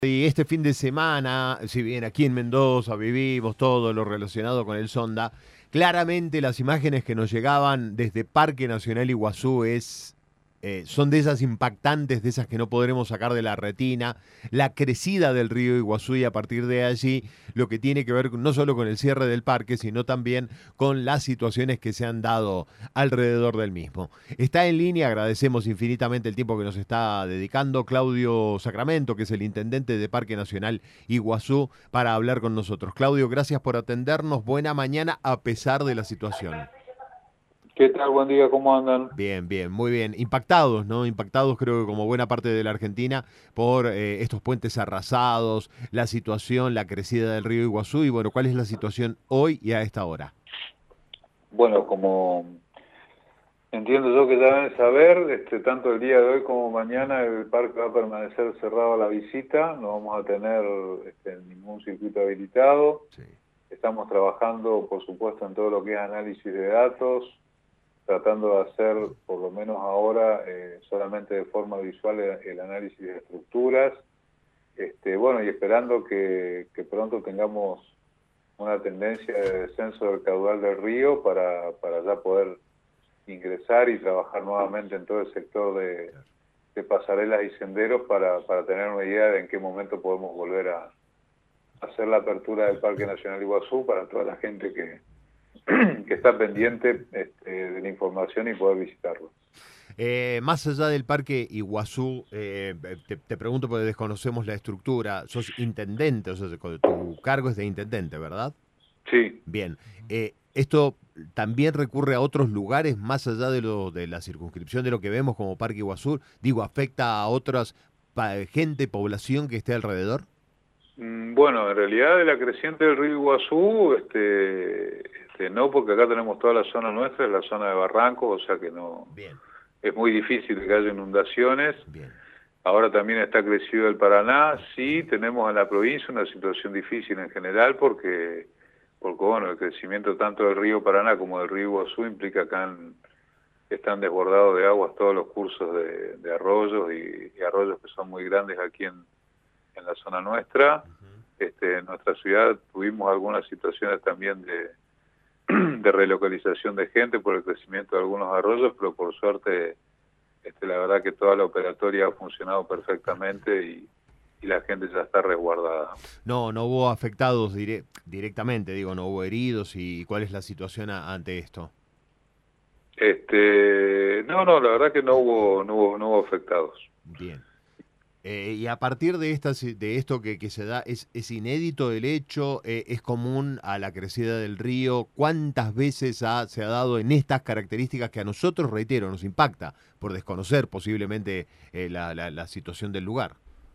Y este fin de semana, si bien aquí en Mendoza vivimos todo lo relacionado con el Sonda, claramente las imágenes que nos llegaban desde Parque Nacional Iguazú son de esas impactantes, de esas que no podremos sacar de la retina, la crecida del río Iguazú y a partir de allí lo que tiene que ver no solo con el cierre del parque, sino también con las situaciones que se han dado alrededor del mismo. Está en línea, agradecemos infinitamente el tiempo que nos está dedicando Claudio Sacramento, que es el intendente de Parque Nacional Iguazú, para hablar con nosotros. Claudio, gracias por atendernos. Buena mañana a pesar de la situación. ¿Qué tal? Buen día, ¿cómo andan? Bien, bien, muy bien. Impactados, ¿no? Impactados creo que como buena parte de la Argentina por estos puentes arrasados, la situación, la crecida del río Iguazú y bueno, ¿cuál es la situación hoy y a esta hora? Como entiendo yo que ya deben saber, tanto el día de hoy como mañana el parque va a permanecer cerrado a la visita, no vamos a tener ningún circuito habilitado. Sí. Estamos trabajando, por supuesto, en todo lo que es análisis de datos, tratando de hacer, por lo menos ahora, solamente de forma visual el análisis de estructuras. Y esperando que pronto tengamos una tendencia de descenso del caudal del río para ya poder ingresar y trabajar nuevamente en todo el sector de pasarelas y senderos para tener una idea de en qué momento podemos volver a hacer la apertura del Parque Nacional Iguazú para toda la gente que está pendiente de la información y poder visitarlo. Más allá del parque Iguazú, te pregunto porque desconocemos la estructura. Sos intendente, o sea, tu cargo es de intendente, ¿verdad? Sí. Bien. ¿Esto también recurre a otros lugares más allá de la circunscripción de lo que vemos como Parque Iguazú? Digo, ¿afecta a otras gente, población que esté alrededor? Bueno, en realidad de la creciente del río Iguazú, no, porque acá tenemos toda la zona nuestra, es la zona de barrancos, o sea que no, Bien, es muy difícil que haya inundaciones. bien. Ahora también está crecido el Paraná. Sí, tenemos en la provincia una situación difícil en general porque bueno, el crecimiento tanto del río Paraná como del río Iguazú implica que están desbordados de aguas todos los cursos de arroyos y arroyos que son muy grandes aquí en la zona nuestra. Ujú. En nuestra ciudad tuvimos algunas situaciones también de relocalización de gente por el crecimiento de algunos arroyos, pero por suerte la verdad que toda la operatoria ha funcionado perfectamente y la gente ya está resguardada. No, no hubo afectados directamente, digo, no hubo heridos y cuál es la situación ante esto. No, la verdad que no hubo afectados. Bien. Y a partir de de esto que se da, es inédito el hecho, es común a la crecida del río. ¿Cuántas veces se ha dado en estas características que a nosotros, reitero, nos impacta por desconocer posiblemente la situación del lugar?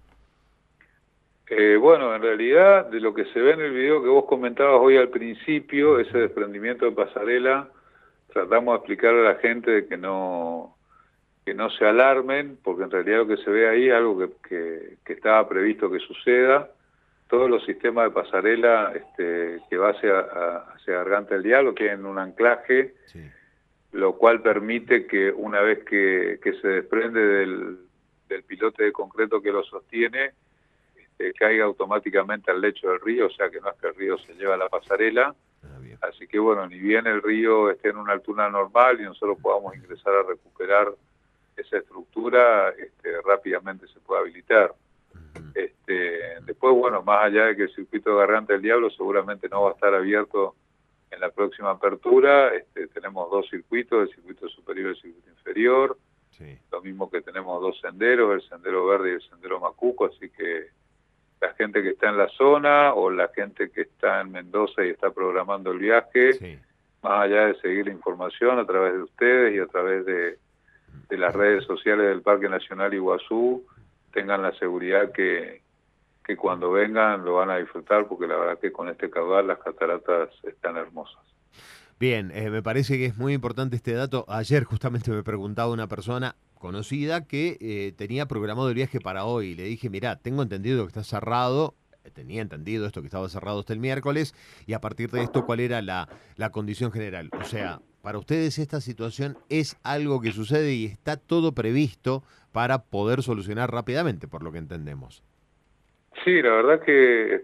Bueno, en realidad, de lo que se ve en el video que vos comentabas hoy al principio, ese desprendimiento de pasarela, tratamos de explicarle a la gente de que no se alarmen, porque en realidad lo que se ve ahí es algo que estaba previsto que suceda. Todos los sistemas de pasarela que va hacia Garganta del Diablo tienen un anclaje, Sí. lo cual permite que una vez que se desprende del pilote de concreto que lo sostiene, caiga automáticamente al lecho del río, o sea que no es que el río se lleva a la pasarela. Ah, bien. Así que bueno, ni bien el río esté en una altura normal y nosotros podamos ingresar a recuperar esa estructura, rápidamente se puede habilitar. Ujú. Después, bueno, más allá de que el circuito de Garganta del Diablo seguramente no va a estar abierto en la próxima apertura, tenemos dos circuitos, el circuito superior y el circuito inferior, Sí. lo mismo que tenemos dos senderos, el sendero verde y el sendero Macuco, así que la gente que está en la zona o la gente que está en Mendoza y está programando el viaje, Sí. más allá de seguir la información a través de ustedes y a través de las redes sociales del Parque Nacional Iguazú, tengan la seguridad que cuando vengan lo van a disfrutar, porque la verdad que con este caudal las cataratas están hermosas. Bien, me parece que es muy importante este dato. Ayer justamente me preguntaba una persona conocida que tenía programado el viaje para hoy. Le dije, mirá, tengo entendido que está cerrado, tenía entendido esto que estaba cerrado hasta el miércoles, y a partir de esto, ¿cuál era la condición general? O sea, para ustedes esta situación es algo que sucede y está todo previsto para poder solucionar rápidamente, por lo que entendemos. Sí, la verdad que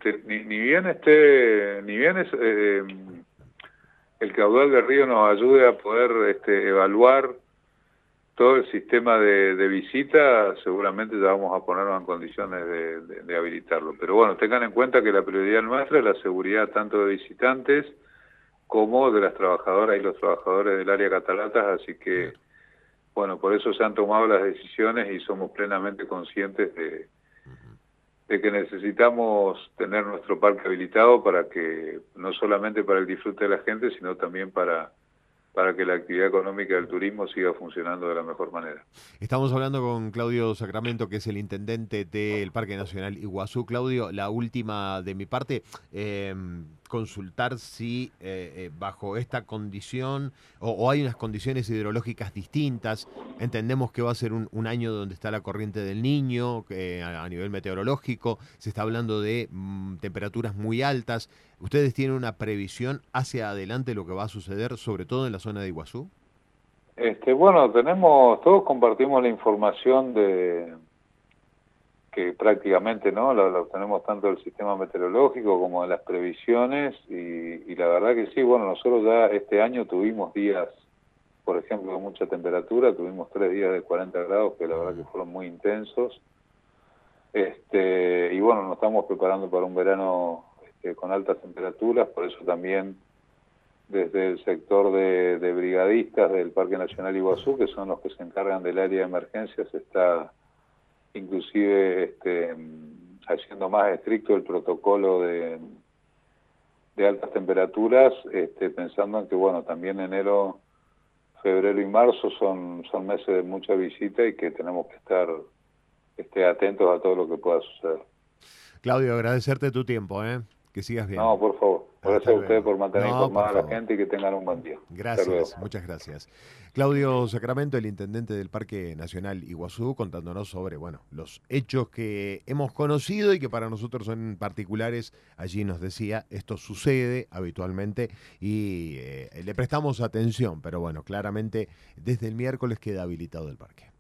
ni bien es el caudal del río nos ayude a poder evaluar todo el sistema de visita, seguramente ya vamos a ponernos en condiciones de habilitarlo. Pero bueno, tengan en cuenta que la prioridad nuestra es la seguridad tanto de visitantes como de las trabajadoras y los trabajadores del área Cataratas, así que, bueno, por eso se han tomado las decisiones y somos plenamente conscientes de que necesitamos tener nuestro parque habilitado para que, no solamente para el disfrute de la gente, sino también para que la actividad económica del turismo siga funcionando de la mejor manera. Estamos hablando con Claudio Sacramento, que es el intendente del Parque Nacional Iguazú. Claudio, la última de mi parte, consultar si bajo esta condición o hay unas condiciones hidrológicas distintas. Entendemos que va a ser un año donde está la corriente del Niño, a nivel meteorológico, se está hablando de temperaturas muy altas. ¿Ustedes tienen una previsión hacia adelante de lo que va a suceder, sobre todo en la zona de Iguazú? Bueno, todos compartimos la información de que prácticamente no la obtenemos tanto del sistema meteorológico como de las previsiones y la verdad que sí, bueno, nosotros ya este año tuvimos días, por ejemplo, de mucha temperatura, tuvimos 3 días de 40 grados que la verdad que fueron muy intensos, y bueno, nos estamos preparando para un verano con altas temperaturas, por eso también desde el sector de brigadistas del Parque Nacional Iguazú, que son los que se encargan del área de emergencias, se está inclusive haciendo más estricto el protocolo de altas temperaturas, pensando en que, bueno, también enero, febrero y marzo son meses de mucha visita y que tenemos que estar atentos a todo lo que pueda suceder. Claudio, agradecerte tu tiempo, ¿eh? Que sigas bien. No, por favor. Hasta Gracias a ustedes luego. por mantener No, por informada a la favor. gente y que tengan un buen día. Hasta luego. Gracias, muchas gracias. Claudio Sacramento, el intendente del Parque Nacional Iguazú, contándonos sobre, bueno, los hechos que hemos conocido y que para nosotros son particulares. Allí nos decía, esto sucede habitualmente y le prestamos atención, pero bueno, claramente desde el miércoles queda habilitado el parque.